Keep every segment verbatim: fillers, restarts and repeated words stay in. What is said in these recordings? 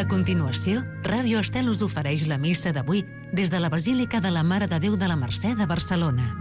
continuació, Ràdio Estel us ofereix la missa d'avui des de la Basílica de la Mare de Déu de la Mercè de Barcelona.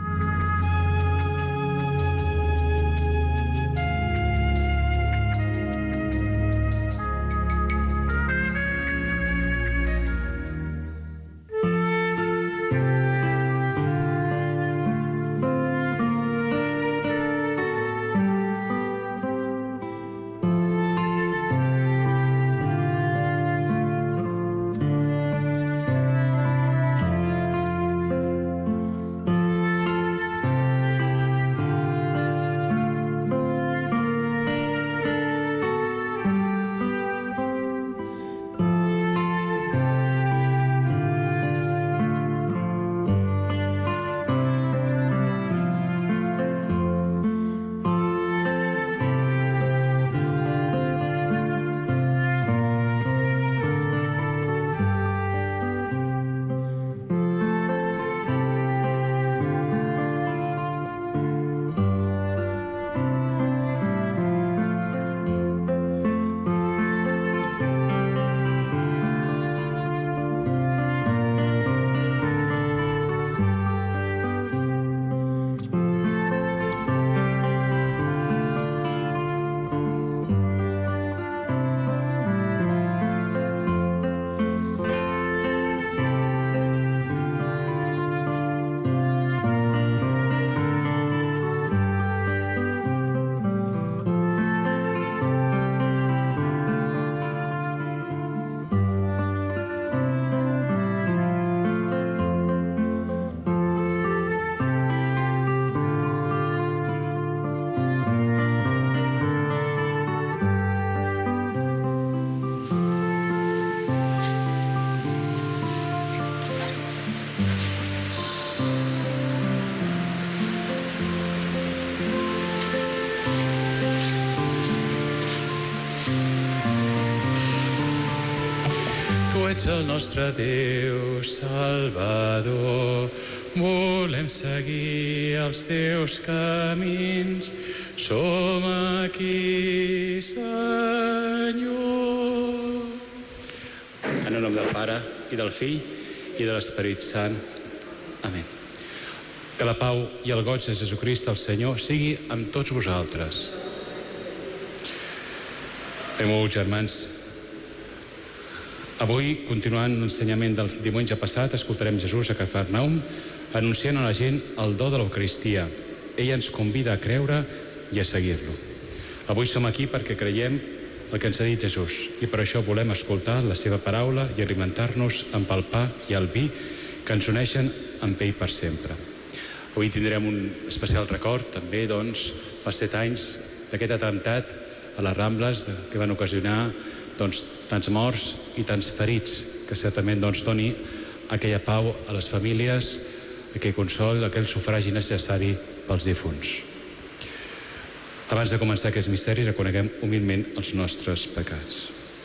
ets el nostre Déu Salvador. Volem seguir els teus camins. Som aquí, Senyor. En el nom del Pare, i del Fill, i de l'Esperit Sant. Amén. Que la pau i el goig de Jesucrist, el Senyor, sigui amb tots vosaltres. Benvolguts germans, avui, continuant l'ensenyament del diumenge passat, escoltarem Jesús a Cafarnaum anunciant a la gent el do de l'Eucaristia. Ell ens convida a creure i a seguir-lo. Avui som aquí perquè creiem el que ens ha dit Jesús i per això volem escoltar la seva paraula i alimentar-nos amb el pa i el vi que ens uneixen amb ell per sempre. Avui tindrem un especial record, també, doncs, fa set anys d'aquest atemptat a les Rambles que van ocasionar doncs, tants morts i tants ferits, que certament doncs, doni aquella pau a les famílies, aquell consol, aquell sufragi necessari pels difunts. Abans de començar aquest misteri, reconeguem humilment els nostres pecats.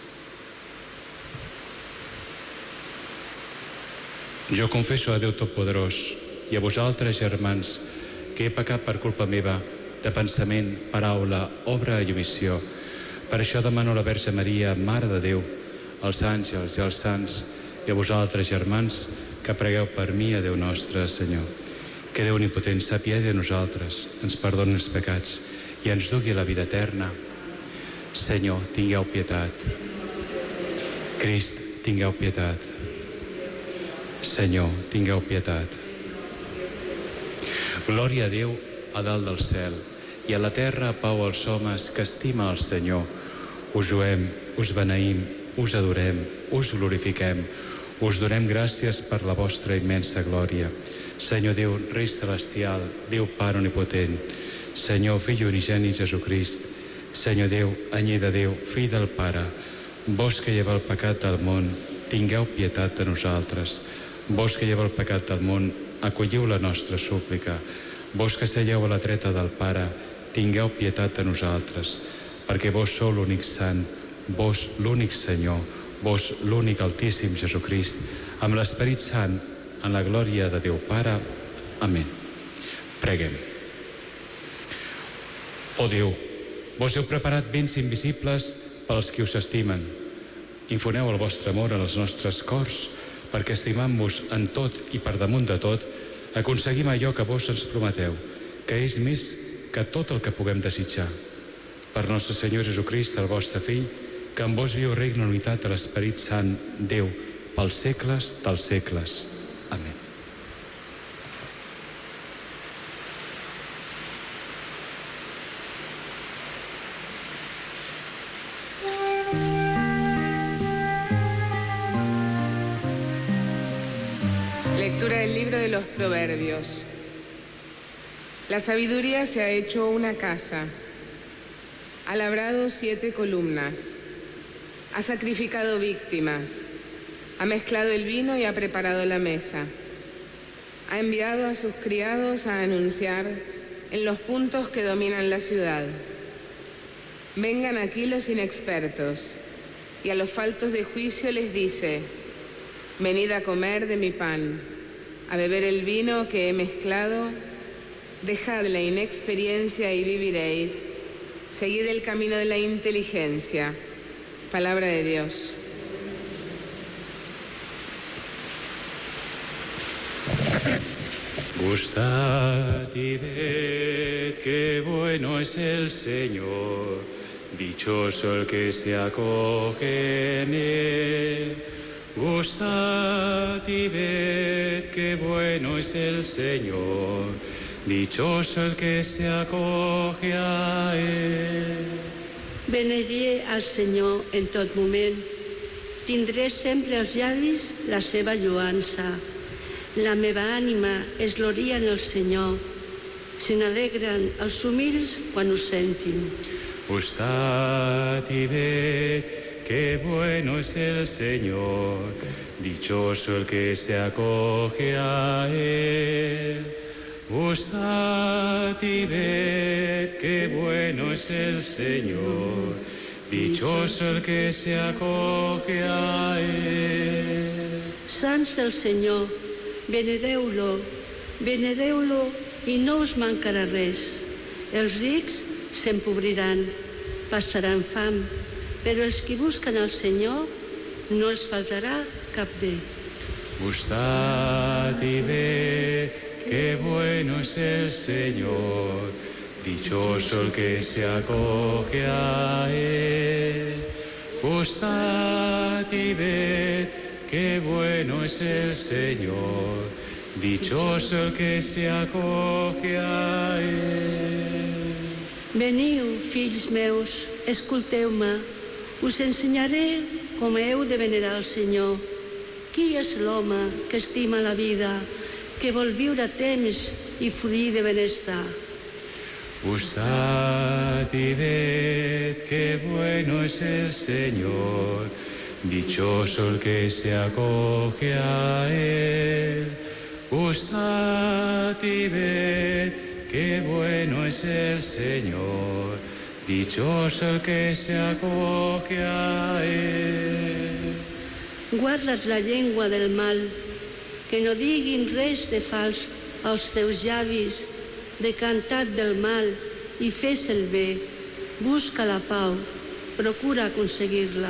Jo confesso a Déu Totpoderós i a vosaltres, germans, que he pecat per culpa meva, de pensament, paraula, obra i omissió. Per això demano a la Verge Maria, Mare de Déu, als àngels i als sants, i a vosaltres, germans, que pregueu per mi a Déu nostre, Senyor. Que Déu Omnipotent s'apiadi de nosaltres, ens perdoni els pecats i ens dugui a la vida eterna. Senyor, tingueu pietat. Crist, tingueu pietat. Senyor, tingueu pietat. Glòria a Déu a dalt del cel i a la terra pau als homes que estima el Senyor. Us joem, us beneïm, us adorem, us glorifiquem, us donem gràcies per la vostra immensa glòria. Senyor Déu, Rei Celestial, Déu Pare Omnipotent, Senyor Fill unigènit Jesucrist, Senyor Déu, anyell de Déu, Fill del Pare, vos que lleveu el pecat del món, tingueu pietat de nosaltres. Vos que lleveu el pecat del món, acolliu la nostra súplica. Vos que seieu a la dreta del Pare, tingueu pietat de nosaltres, perquè vos sou l'únic sant, vos l'únic Senyor, vos l'únic Altíssim Jesucrist, amb l'Esperit Sant, en la glòria de Déu Pare. Amén. Preguem. Ó Déu, vos heu preparat béns invisibles pels qui us estimen. Infoneu el vostre amor en els nostres cors, perquè estimant-vos en tot i per damunt de tot, aconseguim allò que vos ens prometeu, que és més que tot el que puguem desitjar. Per nostre Senyor Jesucrist, el vostre Fill, que amb vos viu i regna en unitat de l'Esperit Sant, Déu, pels segles dels segles. Amén. Lectura del libro de los Proverbios. La sabiduría se ha hecho una casa, ha labrado siete columnas, ha sacrificado víctimas, ha mezclado el vino y ha preparado la mesa, ha enviado a sus criados a anunciar en los puntos que dominan la ciudad. Vengan aquí los inexpertos, y a los faltos de juicio les dice: venid a comer de mi pan, a beber el vino que he mezclado, dejad la inexperiencia y viviréis, seguid el camino de la inteligencia. Palabra de Dios. Gustad y ved qué bueno es el Señor, dichoso el que se acoge en él. Gustad y ved qué bueno es el Señor, dichoso el que se acoge a él. Benediré al Senyor en tot moment. Tindré sempre als llavis la seva lloança. La meva ànima es gloria en el Senyor. Se n'alegren els humils quan ho sentin. Gustad y ved qué bueno es el Señor, dichoso el que se acoge a él. Gustad y ved qué bueno es el Señor, dichoso el que se acoge a él. Sants del Senyor, venereu-lo, venereu-lo i no us mancarà res. Els rics s'empobriran, passaran fam, però els que busquen el Senyor no els faltarà cap bé. Gustad y ved qué bueno es el Señor, dichoso el que se acoge a él. Gustad y ved qué bueno es el Señor, dichoso el que se acoge a él. Veniu, fills meus, escolteu-me, us ensenyaré com heu de venerar el Senyor. Qui és l'home que estima la vida, que vol viure a temps i fruir de benestar? Gustad y ved qué bueno es el Señor, dichoso el que se acoge a él. Gustad y ved qué bueno es el Señor, dichoso el que se acoge a él. Guarda't la llengua del mal, que no diguin res de fals als teus llavis, decanta't del mal i fes el bé. Busca la pau, procura aconseguir-la.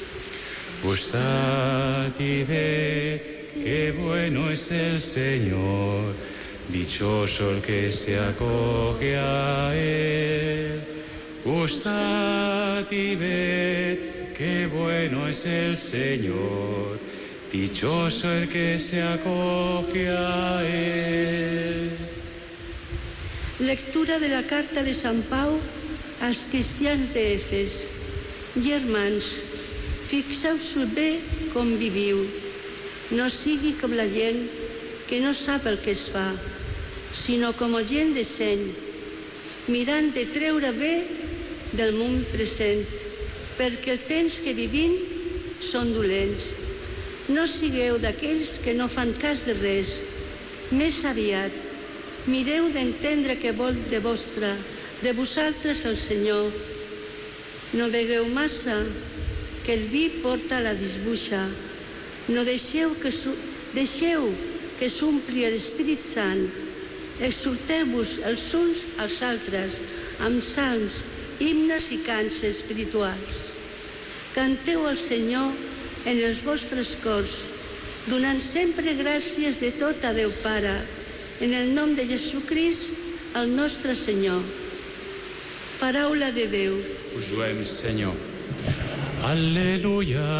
Gustad y ved qué bueno es el Señor, dichoso el que se acoge a él. Gustad y ved qué bueno es el Señor, dichoso el que se acoge a él. Lectura de la carta de Sant Pau als cristians d'Efes. Germans, fixeu-vos bé com viviu. No sigui com la gent que no sap el que es fa, sinó com a gent decent, mirant de treure bé del món present, perquè el temps que vivim són dolents. No sigueu d'aquells que no fan cas de res, més aviat, mireu d'entendre què vol de vostre, de vosaltres el Senyor. No begueu massa, que el vi porta a la disbuixa. No deixeu que, deixeu que s'ompli l'Espírit Sant. Exhorteu-vos els uns als altres amb salms, himnes i cants espirituals. Canteu al Senyor en els vostres cors, donant sempre gràcies de tot a Déu Pare, en el nom de Jesucrist, el nostre Senyor. Paraula de Déu. Us loem, Senyor. Al·leluia,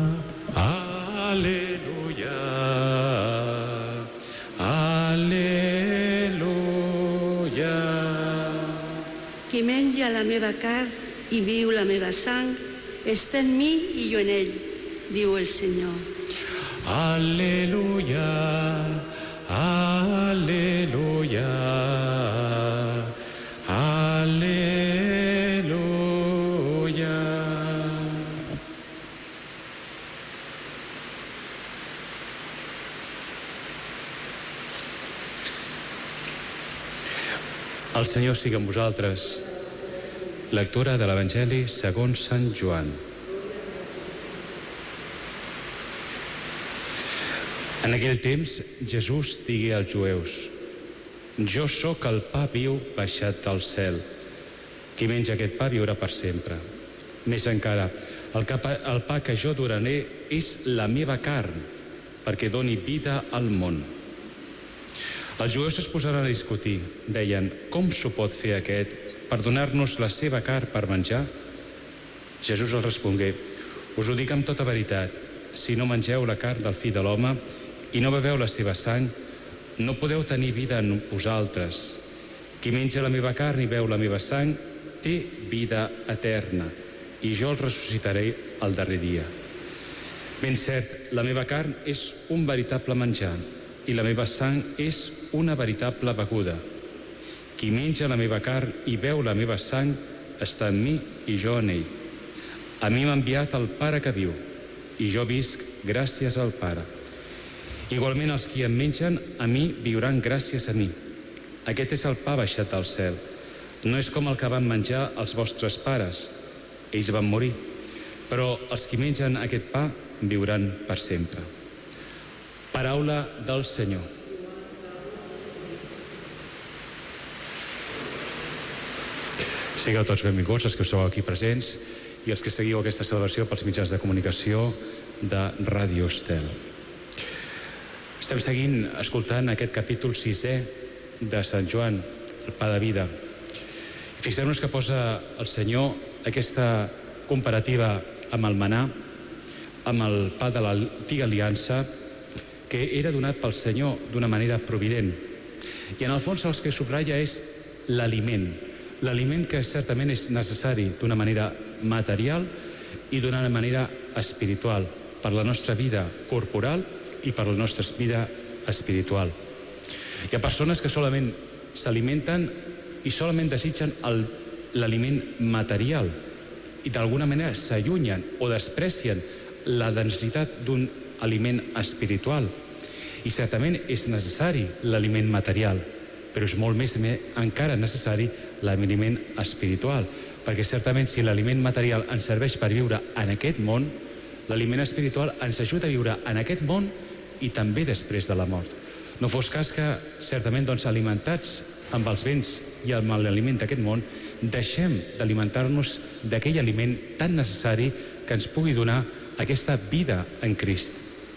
al·leluia, al·leluia. Qui menja la meva carn i viu la meva sang, està en mi i jo en ell, diu el Senyor. Al·leluia, al·leluia, al·leluia. El Senyor sigui amb vosaltres. Lectura de l'Evangeli segons Sant Joan. En aquell temps, Jesús digué als jueus: Jo sóc el pa viu baixat del cel. Qui menja aquest pa viurà per sempre. Més encara, el, pa, el pa que jo donaré és la meva carn, perquè doni vida al món. Els jueus es posaren a discutir. Deien: com s'ho pot fer aquest per donar-nos la seva carn per menjar? Jesús els respongué: us ho dic amb tota veritat, si no mengeu la carn del Fill de l'Home i no beveu la seva sang, no podeu tenir vida en vosaltres. Qui menja la meva carn i beu la meva sang té vida eterna, i jo el ressuscitaré el darrer dia. Ben cert, la meva carn és un veritable menjar i la meva sang és una veritable beguda. Qui menja la meva carn i beu la meva sang està en mi i jo en ell. A mi m'ha enviat el Pare que viu, i jo visc gràcies al Pare. Igualment els qui em mengen, a mi viuran gràcies a mi. Aquest és el pa baixat del cel. No és com el que van menjar els vostres pares. Ells van morir. Però els qui mengen aquest pa viuran per sempre. Paraula del Senyor. Sigueu tots benvinguts, els que esteu aquí presents i els que seguiu aquesta celebració pels mitjans de comunicació de Ràdio Estel. Estem seguint, escoltant aquest capítol sisè de Sant Joan, el pa de vida. Fixeu-nos que posa el Senyor aquesta comparativa amb el manà, amb el pa de l'antiga aliança, que era donat pel Senyor d'una manera provident. I en el fons el que subratlla és l'aliment, l'aliment que certament és necessari d'una manera material i d'una manera espiritual per la nostra vida corporal i per la nostra vida espiritual. Hi ha persones que solament s'alimenten i solament desitgen l'aliment material i d'alguna manera s'allunyen o desprecien la densitat d'un aliment espiritual. I certament és necessari l'aliment material, però és molt més encara necessari l'aliment espiritual, perquè certament si l'aliment material ens serveix per viure en aquest món, l'aliment espiritual ens ajuda a viure en aquest món i també després de la mort. No fos cas que, certament, doncs, alimentats amb els béns i amb l'aliment d'aquest món, deixem d'alimentar-nos d'aquell aliment tan necessari que ens pugui donar aquesta vida en Crist.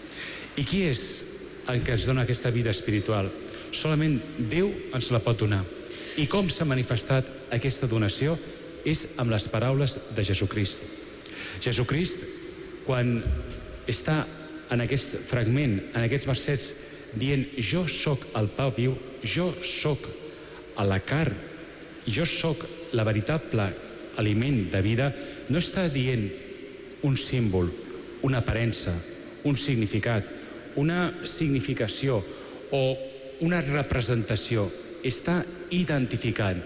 I qui és el que ens dona aquesta vida espiritual? Solament Déu ens la pot donar. I com s'ha manifestat aquesta donació? És amb les paraules de Jesucrist. Jesucrist, quan està en aquest fragment, en aquests versets, dient jo sóc el pa viu, jo sóc a la carn, jo sóc la veritable aliment de vida, no està dient un símbol, una aparença, un significat, una significació o una representació. Està identificant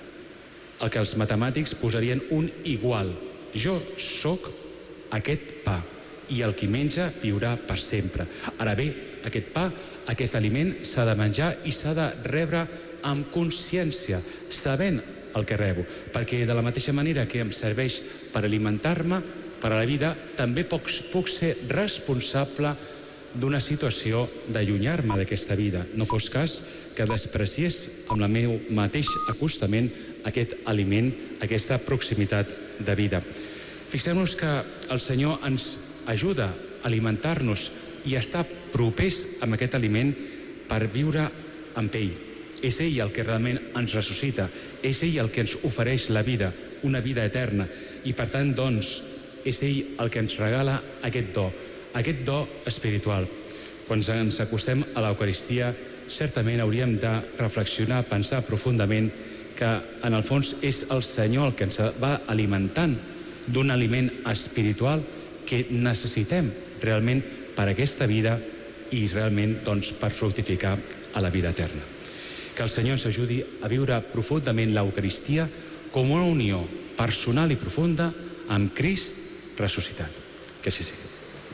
el que els matemàtics posarien un igual. Jo sóc aquest pa i el qui menja viurà per sempre. Ara bé, aquest pa, aquest aliment s'ha de menjar i s'ha de rebre amb consciència, sabent el que rebo, perquè de la mateixa manera que em serveix per alimentar-me, per a la vida, també puc, puc ser responsable d'una situació d'allunyar-me d'aquesta vida. No fos cas que despreciés amb el meu mateix acostament aquest aliment, aquesta proximitat de vida. Fixem-nos que el Senyor ens ajuda a alimentar-nos i està propers amb aquest aliment per viure amb ell. És ell el que realment ens ressuscita, és ell el que ens ofereix la vida, una vida eterna, i per tant, doncs, és ell el que ens regala aquest do, aquest do espiritual. Quan ens acostem a l'Eucaristia, certament hauríem de reflexionar, pensar profundament que, en el fons, és el Senyor el que ens va alimentant d'un aliment espiritual que necessitem realment per a aquesta vida i realment doncs, per fructificar a la vida eterna. Que el Senyor ens ajudi a viure profundament l'Eucaristia com una unió personal i profunda amb Crist ressuscitat. Que així sigui.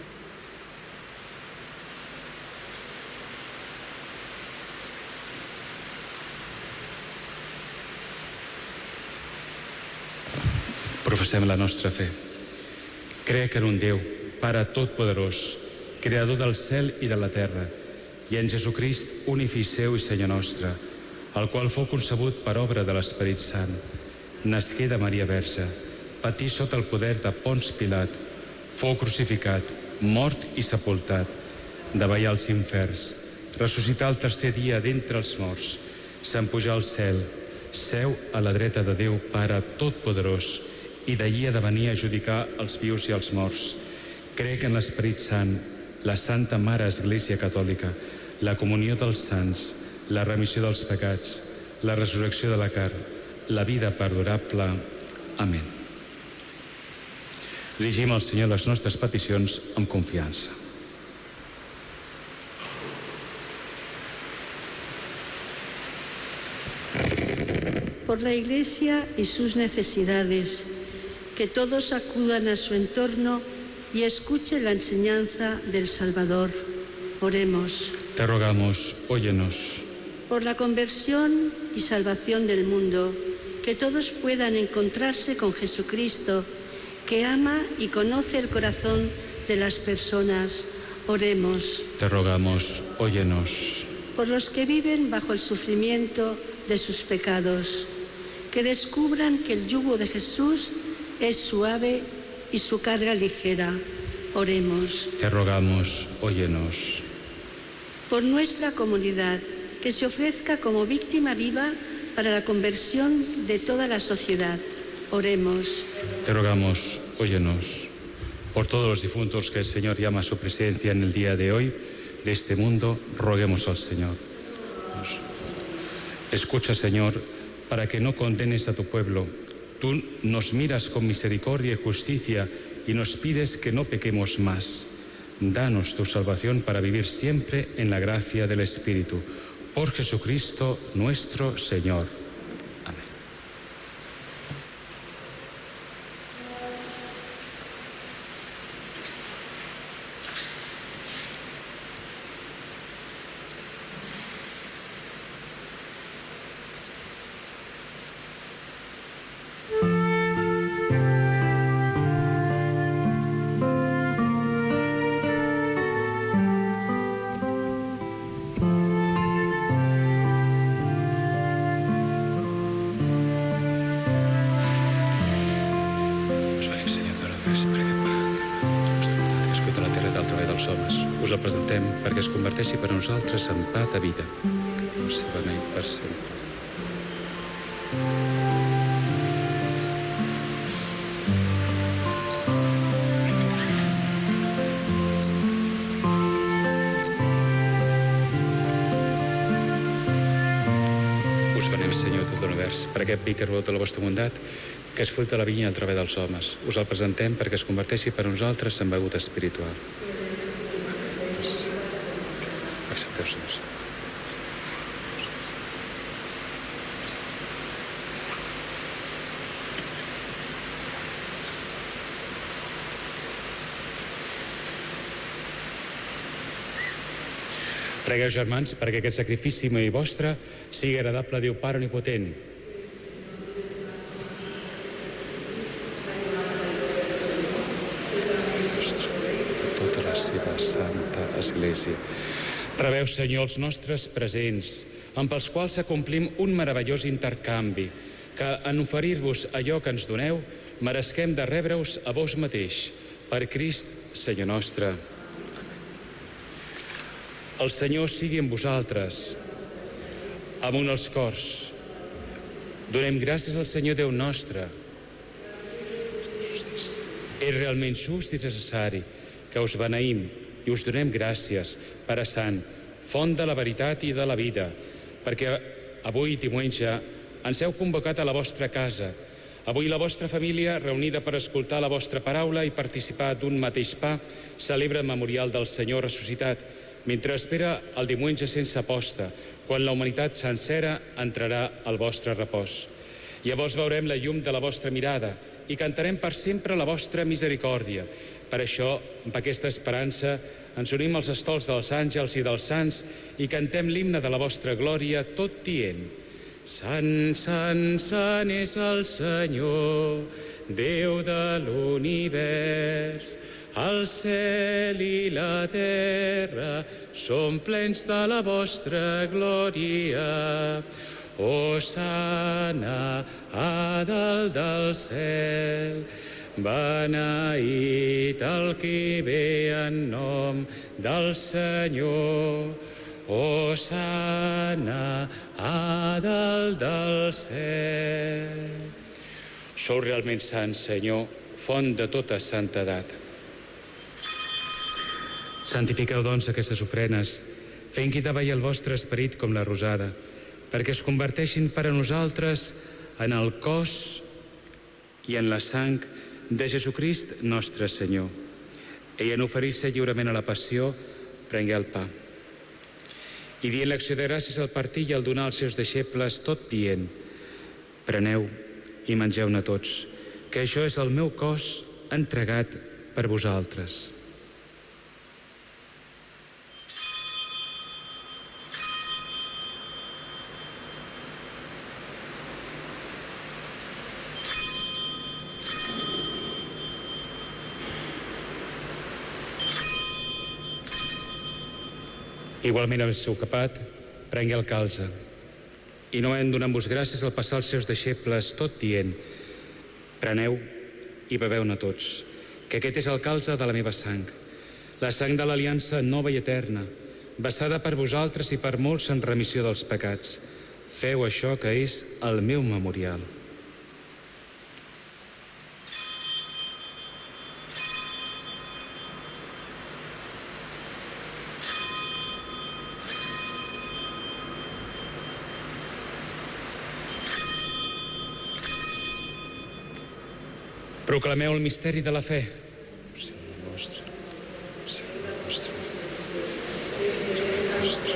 Professem la nostra fe. Crec en un Déu, Pare Totpoderós, Creador del cel i de la terra, i en Jesucrist, únic Fill seu i Senyor nostre, el qual fou concebut per obra de l'Esperit Sant, nasqué de Maria Verge, patí sota el poder de Pons Pilat, fou crucificat, mort i sepultat, davallà als inferns, ressuscità el tercer dia d'entre els morts, s'empujà al cel, seu a la dreta de Déu Pare Totpoderós, i d'allí ha de venir a judicar els vius i els morts. Crec en l'Esperit Sant, la Santa Mare Església Catòlica, la comunió dels sants, la remissió dels pecats, la resurrecció de la carn, la vida perdurable. Amén. Dirigim al Senyor les nostres peticions amb confiança. Por la Iglesia y sus necesidades, que todos acudan a su entorno y escuchen la enseñanza del Salvador. Oremos. Te rogamos, óyenos. Por la conversión y salvación del mundo, que todos puedan encontrarse con Jesucristo, que ama y conoce el corazón de las personas. Oremos. Te rogamos, óyenos. Por los que viven bajo el sufrimiento de sus pecados, que descubran que el yugo de Jesús es suave y su carga ligera. Oremos. Te rogamos, óyenos. Por nuestra comunidad, que se ofrezca como víctima viva para la conversión de toda la sociedad. Oremos. Te rogamos, óyenos. Por todos los difuntos que el Señor llama a su presencia en el día de hoy, de este mundo, roguemos al Señor. Escucha, Señor, para que no condenes a tu pueblo. Tú nos miras con misericordia y justicia y nos pides que no pequemos más. Danos tu salvación para vivir siempre en la gracia del Espíritu. Por Jesucristo nuestro Señor. Amén. El presentem perquè es converteixi per a nosaltres en pa de vida. Possiblement per sempre. Us venem, Senyor, tot l'univers, per aquest vi que rebeu de la vostra bondat, que és fruit de la vinya i el treball dels homes. Us el presentem perquè es converteixi per a nosaltres en beguda espiritual. Accepteu, senyors. Pregueu, germans, perquè aquest sacrifici meu i vostre sigui agradable a Déu Pare Omnipotent. De tota la seva santa Església. Rebeu, Senyor, els nostres presents, amb els quals acomplim un meravellós intercanvi, que en oferir-vos allò que ens doneu, meresquem de rebre-us a vos mateix. Per Crist, Senyor nostre. El Senyor sigui amb vosaltres. Amunt els cors. Donem gràcies al Senyor Déu nostre. És realment just i necessari que us beneïm i us donem gràcies, Pare Sant, font de la veritat i de la vida, perquè avui, diumenge, ens heu convocat a la vostra casa. Avui la vostra família, reunida per escoltar la vostra paraula i participar d'un mateix pa, celebra el memorial del Senyor ressuscitat, mentre espera el diumenge sense aposta, quan la humanitat sencera entrarà al vostre repòs. Llavors veurem la llum de la vostra mirada i cantarem per sempre la vostra misericòrdia. Per això, amb aquesta esperança, ens unim als estols dels àngels i dels sants i cantem l'himne de la vostra glòria, tot dient: Sant, sant, sant és el Senyor, Déu de l'univers. El cel i la terra són plens de la vostra glòria. Hosana a dalt del cel, beneït el qui ve en nom del Senyor. Hosana a dalt del cel. Sou realment sant, Senyor, font de tota santedat. Santifiqueu, doncs, aquestes ofrenes, fent que hi davalli el vostre esperit com la rosada, perquè es converteixin per a nosaltres en el cos i en la sang de Jesucrist nostre Senyor. Ell, en oferir-se lliurement a la passió, prengué el pa. I dient l'acció de gràcies al partir i al donar als seus deixebles, tot dient: preneu i mengeu-ne tots, que això és el meu cos entregat per vosaltres. Igualment el seu capat, prengui el calze. I novament donant-vos gràcies al passar als seus deixebles, tot dient: preneu i beveu-ne tots, que aquest és el calze de la meva sang, la sang de l'aliança nova i eterna, vessada per vosaltres i per molts en remissió dels pecats. Feu això, que és el meu memorial. Proclameu el misteri de la fe. Senyor nostre, Senyor nostre, nostre.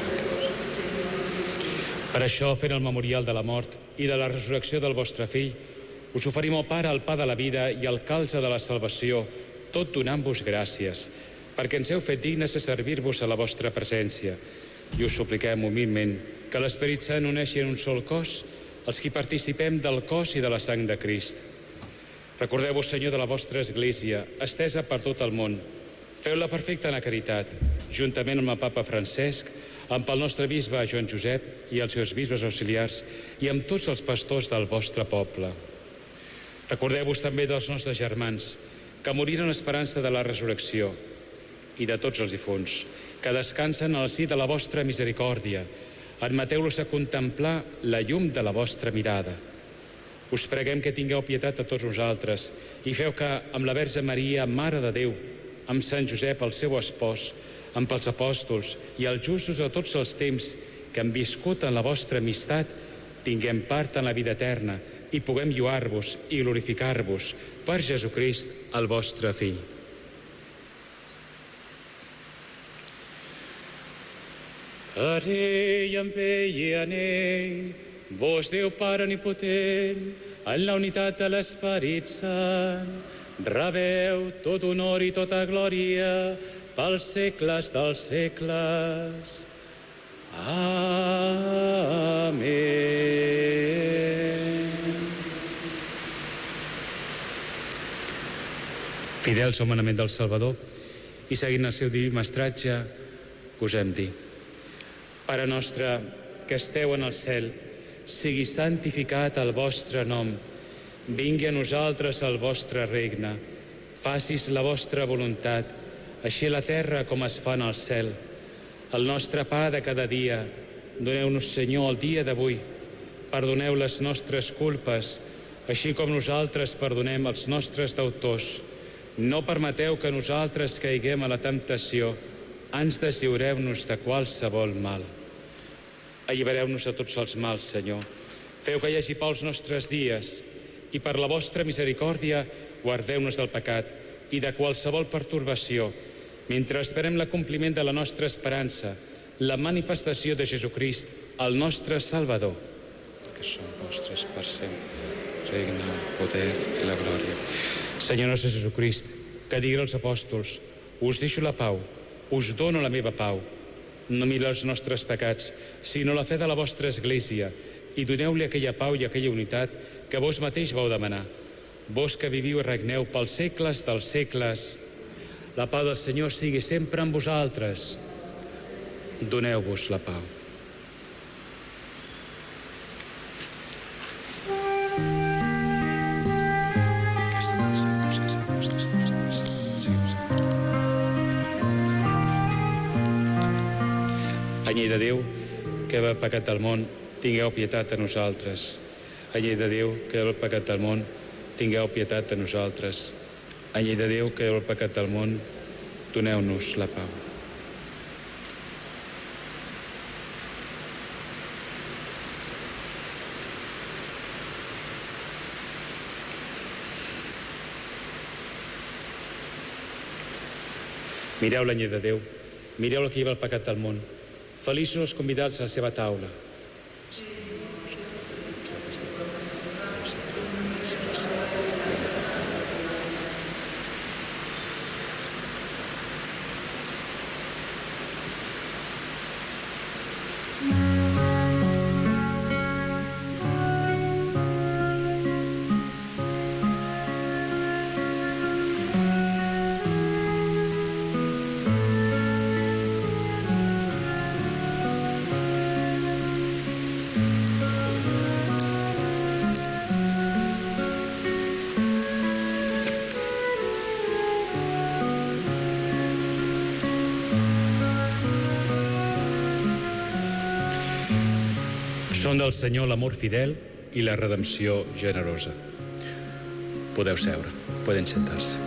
Per això, fent el memorial de la mort i de la resurrecció del vostre fill, us oferim, ó Pare, el pa de la vida i el calze de la salvació, tot donant-vos gràcies, perquè ens heu fet dignes de servir-vos a la vostra presència. I us supliquem humilment que l'Esperit Sant uneixi en un sol cos els qui participem del cos i de la sang de Crist. Recordeu-vos, Senyor, de la vostra Església, estesa per tot el món. Feu-la perfecta en la caritat, juntament amb el papa Francesc, amb el nostre bisbe Joan Josep i els seus bisbes auxiliars i amb tots els pastors del vostre poble. Recordeu-vos també dels nostres germans que moriren en esperança de la resurrecció i de tots els difunts, que descansen al si de la vostra misericòrdia. Admeteu-los a contemplar la llum de la vostra mirada. Us preguem que tingueu pietat de tots nosaltres i feu que, amb la Verge Maria, Mare de Déu, amb Sant Josep, el seu espòs, amb els apòstols i els justos de tots els temps que han viscut en la vostra amistat, tinguem part en la vida eterna i puguem lloar-vos i glorificar-vos per Jesucrist, el vostre Fill. Per ell, amb ell i en ell, vos, Déu Pare omnipotent, en la unitat de l'Esperit Sant, rebeu tot honor i tota glòria pels segles dels segles. Amén. Fidels al manament del Salvador i seguint el seu diví mestratge, gosem dir: Pare nostre, que esteu en el cel, sigui santificat el vostre nom. Vingui a nosaltres el vostre regne. Facis la vostra voluntat, així a la terra com es fa en el cel. El nostre pa de cada dia, doneu-nos, Senyor, el dia d'avui. Perdoneu les nostres culpes, així com nosaltres perdonem els nostres deutors. No permeteu que nosaltres caiguem a la temptació, ans deslliureu-nos de qualsevol mal. Allibereu-nos de tots els mals, Senyor. Feu que hi hagi pau als nostres dies i per la vostra misericòrdia guardeu-nos del pecat i de qualsevol pertorbació, mentre esperem l'acompliment de la nostra esperança, la manifestació de Jesucrist, el nostre Salvador, que són vostres per sempre, regne, el poder i la glòria. Senyor nostre Jesucrist, que digué als apòstols, us deixo la pau, us dono la meva pau. No mireu els nostres pecats, sinó la fe de la vostra Església, i doneu-li aquella pau i aquella unitat que vos mateix vau demanar. Vos que viviu i regneu pels segles dels segles, la pau del Senyor sigui sempre amb vosaltres. Doneu-vos la pau. Anyell de Déu, que heu pecat al món, tingueu pietat de nosaltres. Anyell de Déu, que heu pecat al món, tingueu pietat de nosaltres. Anyell de Déu, que heu pecat del món, doneu-nos la pau. Mireu l'anyell de Déu, mireu el que lleva el pecat del món. Feliços els convidats a la seva taula. Són del Senyor l'amor fidel i la redempció generosa. Podeu seure, poden sentar-se.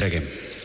Preguem.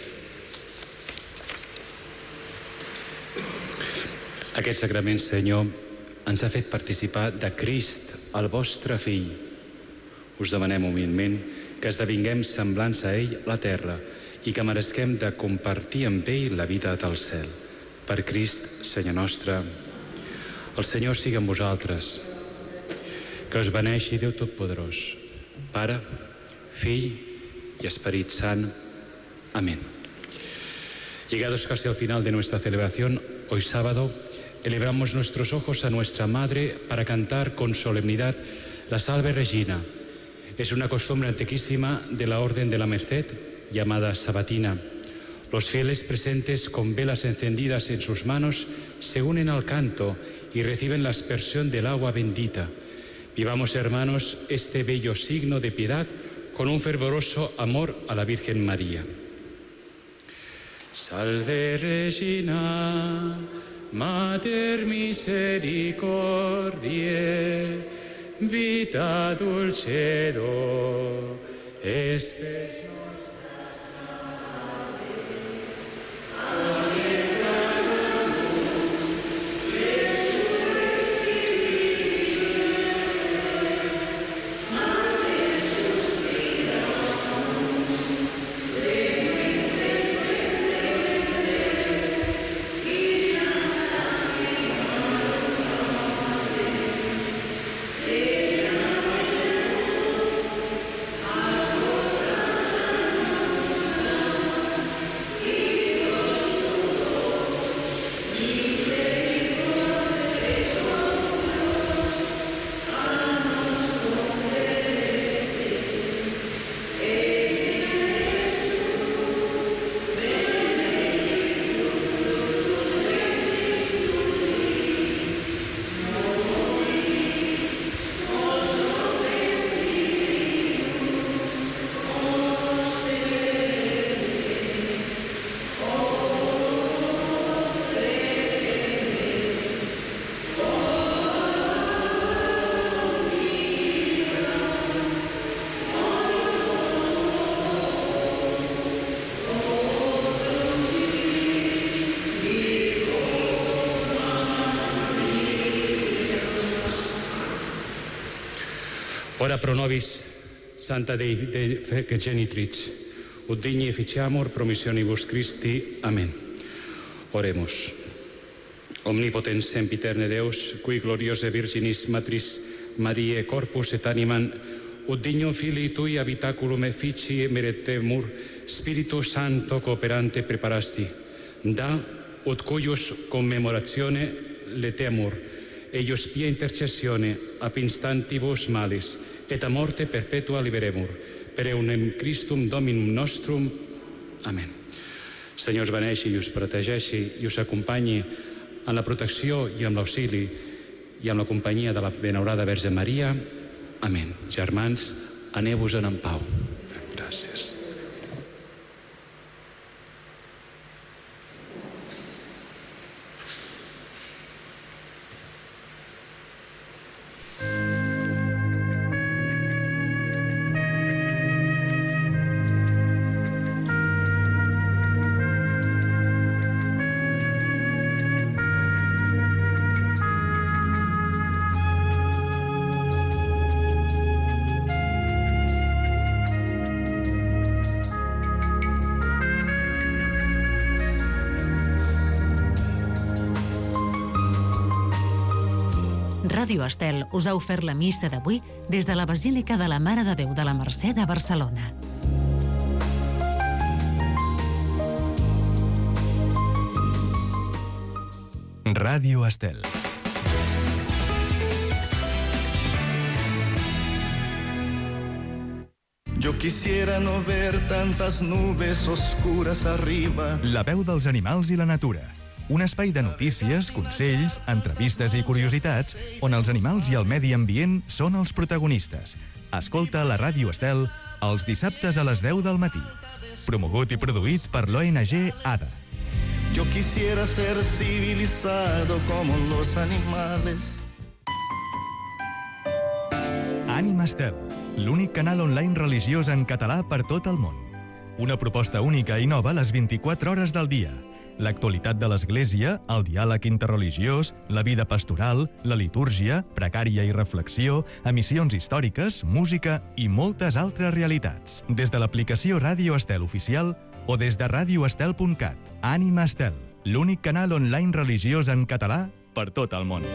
Aquest sagrament, Senyor, ens ha fet participar de Crist, el vostre Fill. Us demanem humilment que esdevinguem semblants a ell la terra i que meresquem de compartir amb ell la vida del cel. Per Crist, Senyor nostre, el Senyor sigui amb vosaltres. Que us beneixi Déu Totpoderós, Pare, Fill y Espíritu Santo. Amén. Llegados casi al final de nuestra celebración, hoy sábado, elevamos nuestros ojos a nuestra Madre para cantar con solemnidad la Salve Regina. Es una costumbre antiquísima de la Orden de la Merced, llamada sabatina. Los fieles presentes con velas encendidas en sus manos se unen al canto y reciben la aspersión del agua bendita. Vivamos, hermanos, este bello signo de piedad con un fervoroso amor a la Virgen María. Salve Regina, Mater misericordiae, vita dulcedo, espes nostras salve. Alegramus, resurrectione, a Jesús Criamus, de mentes penitentes, y Ora pro nobis, Santa Dei, Dei Genitrix, ut digni efficiamur promissionibus Christi. Amen. Oremus. Omnipotens sempiterne Deus, qui gloriose Virginis Matris Mariae corpus et animam, ut dignum Filii Tui habitaculum efficii meretemur, Spiritus Sancto cooperante preparasti, da ut cuius commemoratione letemur, eius pia intercessione ab instantibus malis, et a morte perpetua liberemur, per eunem Christum Dominum nostrum. Amén. Senyor, us beneixi i us protegeixi i us acompanyi en la protecció i amb l'auxili i amb la companyia de la benaurada Verge Maria. Amén. Germans, aneu-vos-en en pau. Gràcies. Ràdio Estel us ha ofert la missa d'avui des de la Basílica de la Mare de Déu de la Mercè de Barcelona. Ràdio Estel. Yo quisiera no ver tantas nubes oscuras arriba. La veu dels animals i la natura. Un espai de notícies, consells, entrevistes i curiositats on els animals i el medi ambient són els protagonistes. Escolta la Ràdio Estel els dissabtes a les deu del matí. Promogut i produït per l'O N G A D A. Yo quisiera ser civilizado como los animales. Ànima Estel, l'únic canal online religiós en català per tot el món. Una proposta única i nova a les vint-i-quatre hores del dia. L'actualitat de l'Església, el diàleg interreligiós, la vida pastoral, la litúrgia, pregària i reflexió, emissions històriques, música i moltes altres realitats. Des de l'aplicació Ràdio Estel Oficial o des de radio estel punt cat. Ànima Estel, l'únic canal online religiós en català per tot el món.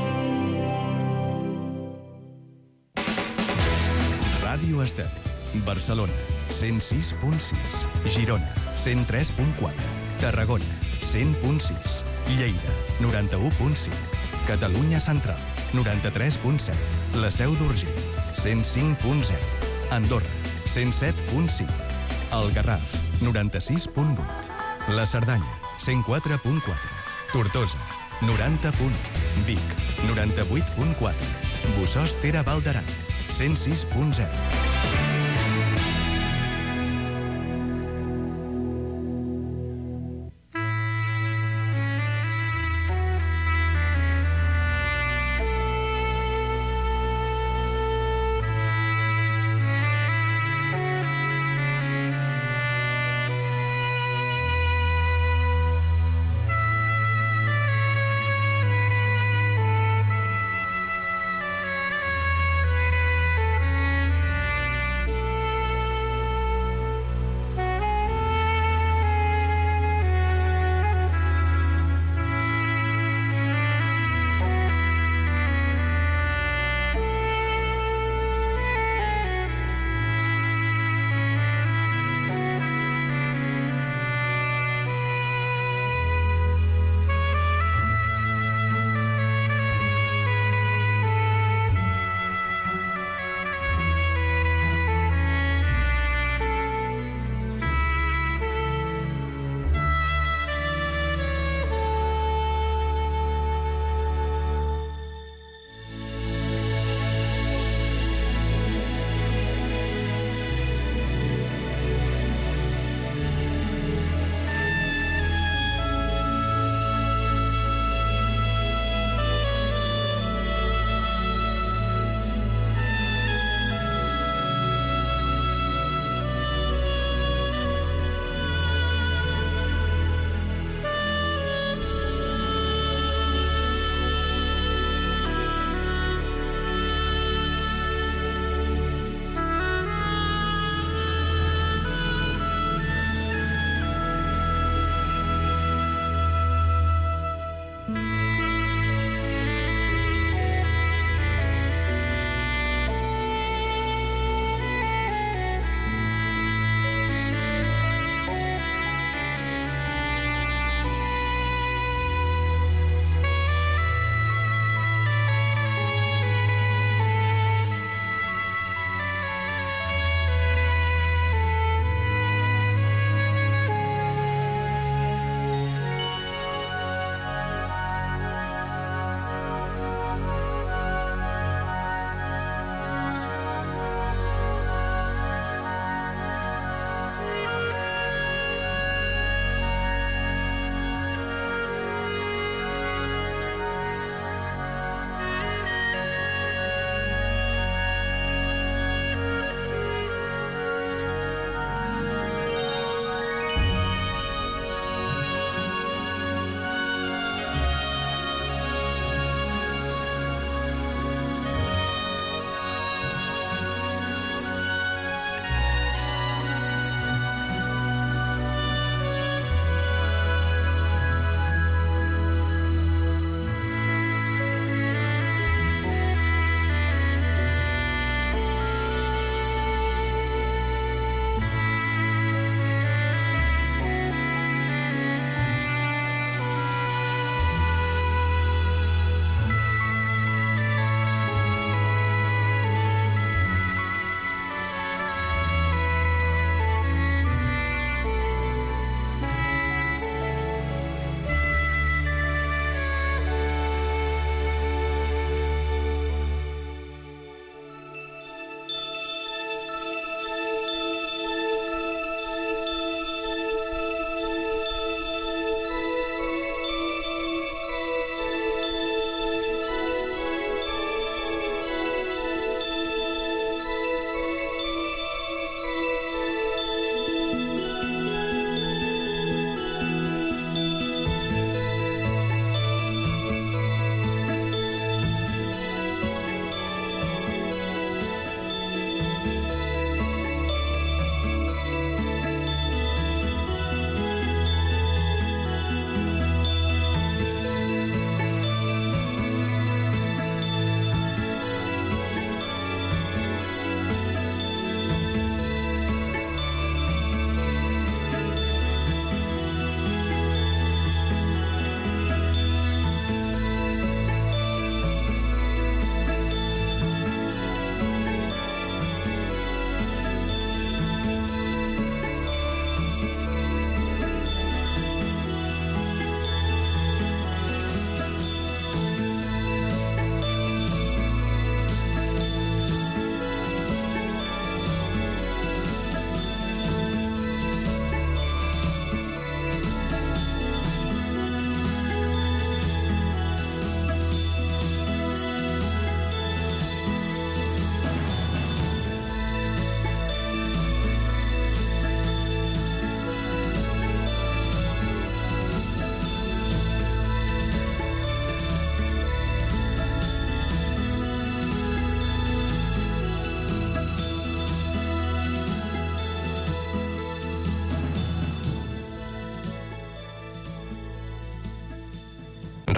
Ràdio Estel, Barcelona, cent sis punt sis, Girona, cent tres punt quatre, Tarragona, cent punt sis, Lleida, noranta-u punt cinc, Catalunya Central, noranta-tres punt set, la Seu d'Urgell, cent cinc punt zero, Andorra, cent set punt cinc, el Garraf, noranta-sis punt vuit, la Cerdanya, cent quatre punt quatre, Tortosa, noranta punt u, Vic, noranta-vuit punt quatre, Bossòst-Tere Val d'Aran, cent sis punt zero.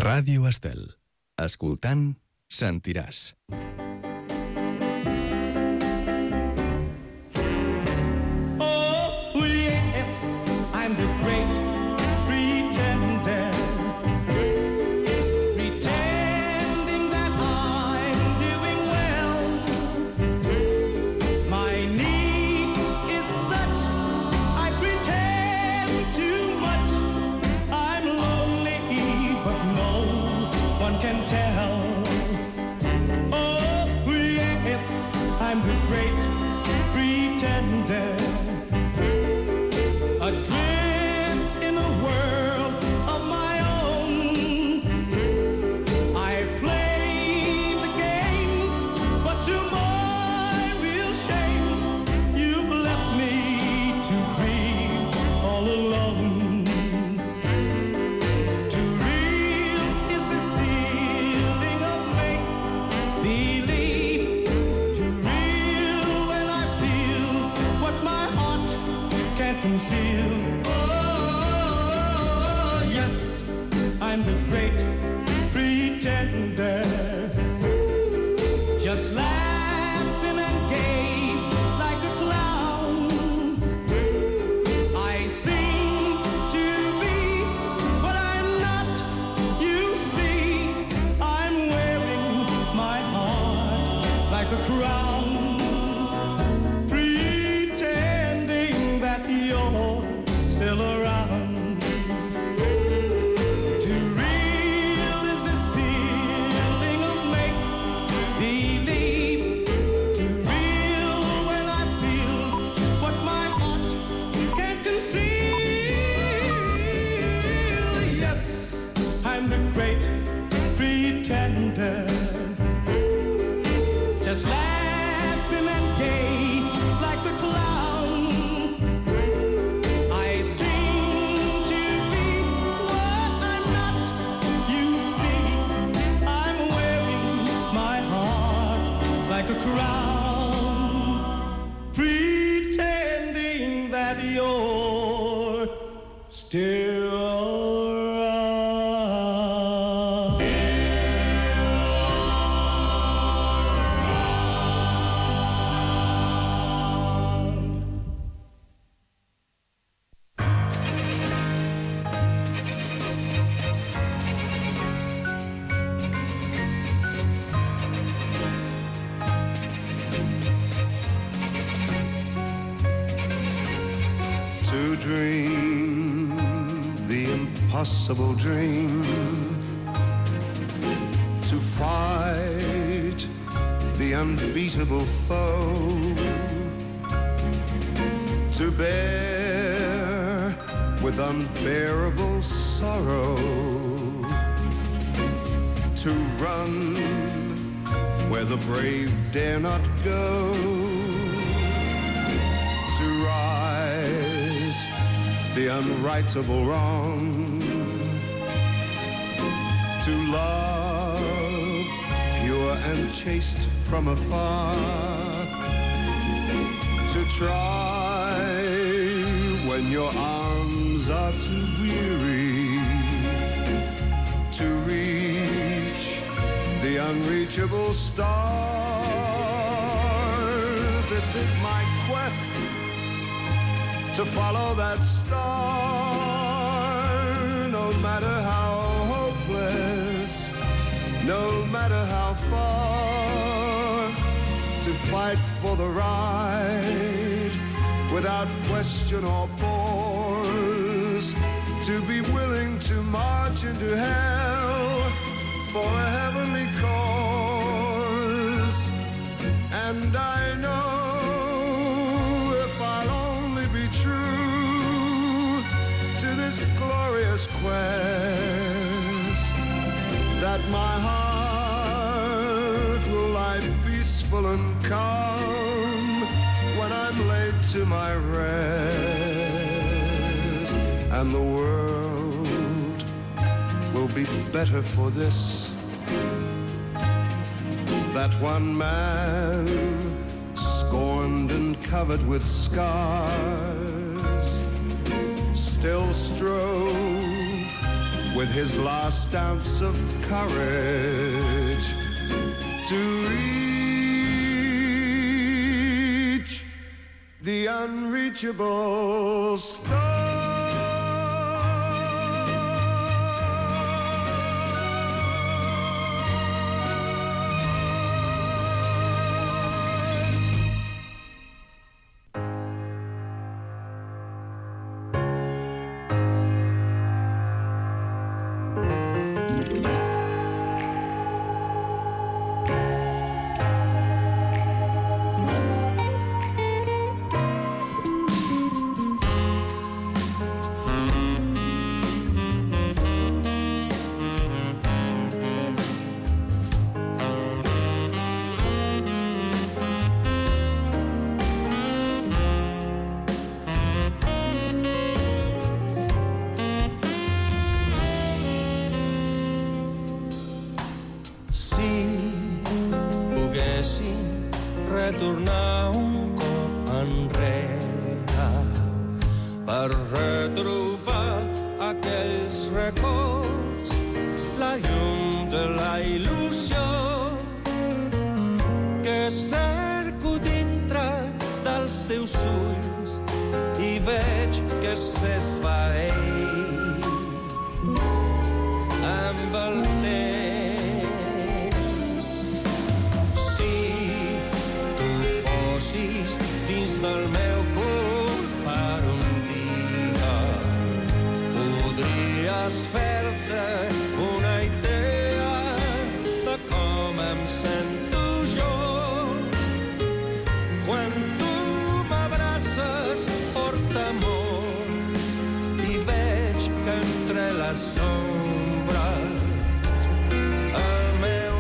Ràdio Estel. Escoltant, sentiràs. Oh, yes, I'm the great pretender. Pretending that I'm doing well. My need is such, I pretend too much. I'm lonely, but no one can tell. Oh, yes, I'm the great pretender. Adrift in a world of my own. I play the game, but to my real shame, you've left me to dream all alone. Too real is this feeling of make-believe. Too real when I feel what my heart can't conceal. Oh, yes, I'm the great pretender. Just laughing and gay like a clown. I seem to be what I'm not. You see, I'm wearing my heart like a crown. Pretending that you're still around. Too real is this feeling of make-believe. Too real when I feel what my heart can't conceal. Yes, I'm the great pretender. Just laughing and gay like the clown. I seem to be what I'm not. You see, I'm wearing my heart like a crown. Pretending that you're still around. To dream the impossible dream, to fight the unbeatable foe, to bear with unbearable sorrow, to run where the brave dare not go, to right the unrightable wrong, to love pure and chaste from afar, to try when your arms are too weary, to reach the unreachable star. This is my quest, to follow that star, no matter how hopeless, no matter how far, to fight for the right without question or pause, to be willing to march into hell for a heavenly cause. And I know glorious quest, that my heart will lie peaceful and calm when I'm laid to my rest, and the world will be better for this, that one man scorned and covered with scars still strove with his last ounce of courage to reach the unreachable star. Retornar un cop enrere per retrobar aquells records, la llum de la il·lusió que cerco dintre dels teus ulls i veig que s'esvaeix amb el dins del meu cor per un dia podries fer-te una idea de com em sento jo quan tu m'abraces fort amor i veig que entre les ombres el meu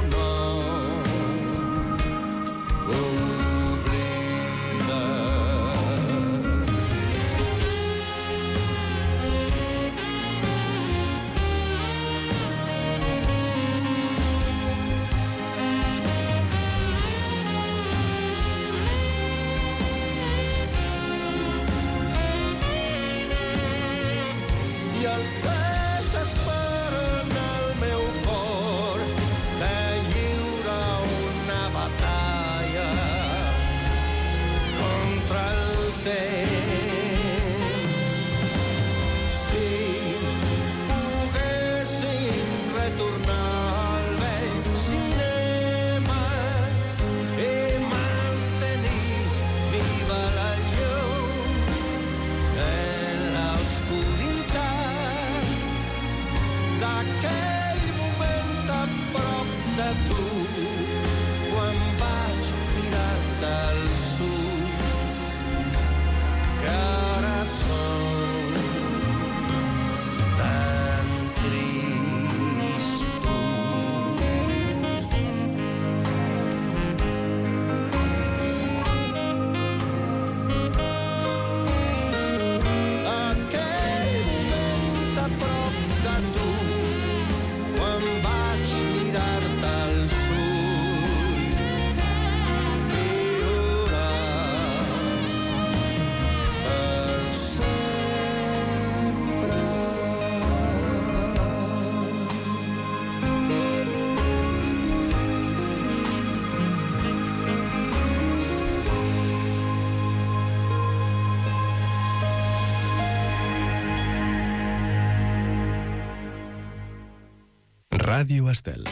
Ràdio Estel.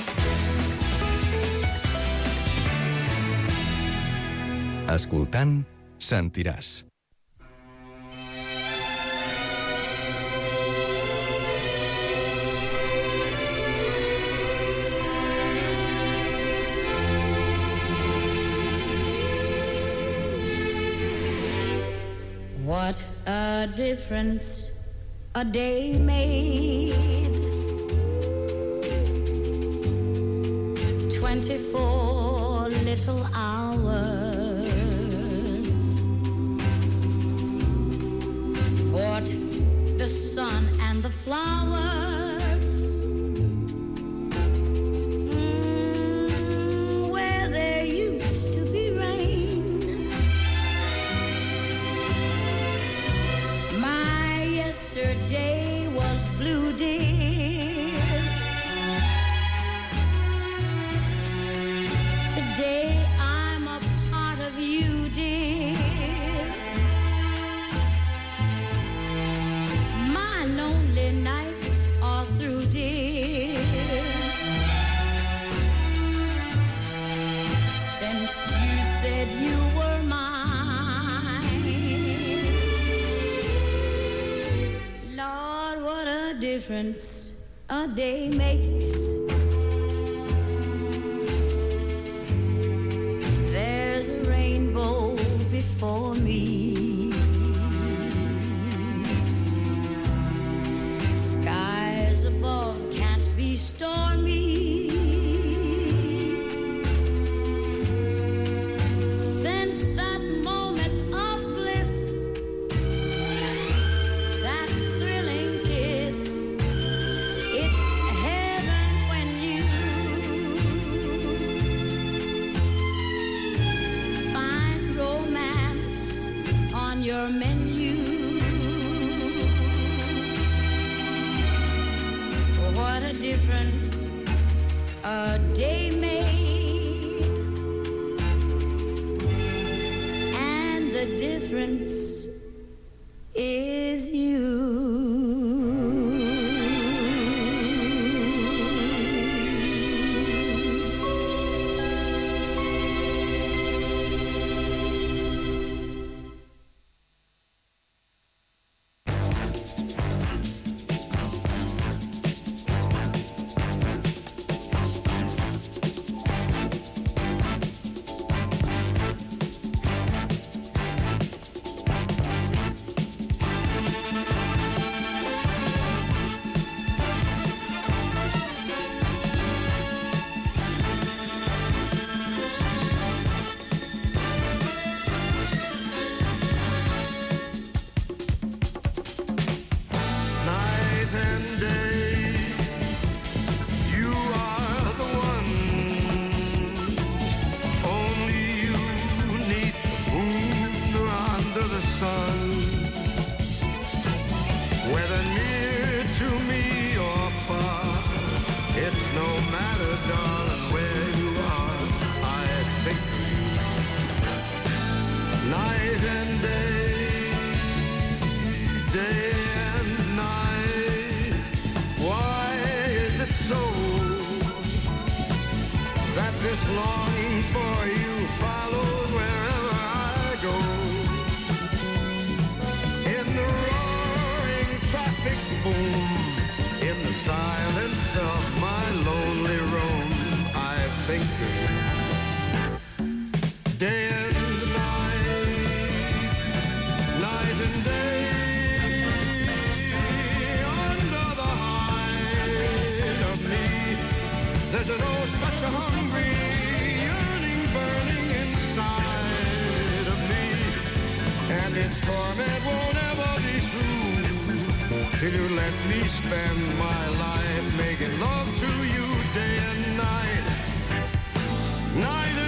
Escoltant, sentiràs. What a difference a day made. Twenty-four little hours. What the sun and the flowers. Mm, where there used to be rain. My yesterday was blue, dear. a difference a day makes. There's a rainbow before me. Skies above can't be stormy. Since that moment of bliss, that thrilling kiss, it's heaven when you find romance on your menu. What a difference a day made, and the difference is you. Night and day, you are the one. Only you need the moon or under the sun. Whether near to me or far, it's no matter, darling, where you are. I think of you night and day, day and night. Why is it so that this longing for you follows wherever I go? In the roaring traffic's boom, in the silence of my lonely room, I think of you day and night, night and day. Under the hide of me, there's an oh such a hungry yearning burning inside of me, and its torment won't ever be through till you let me spend my life making love to you day and night, night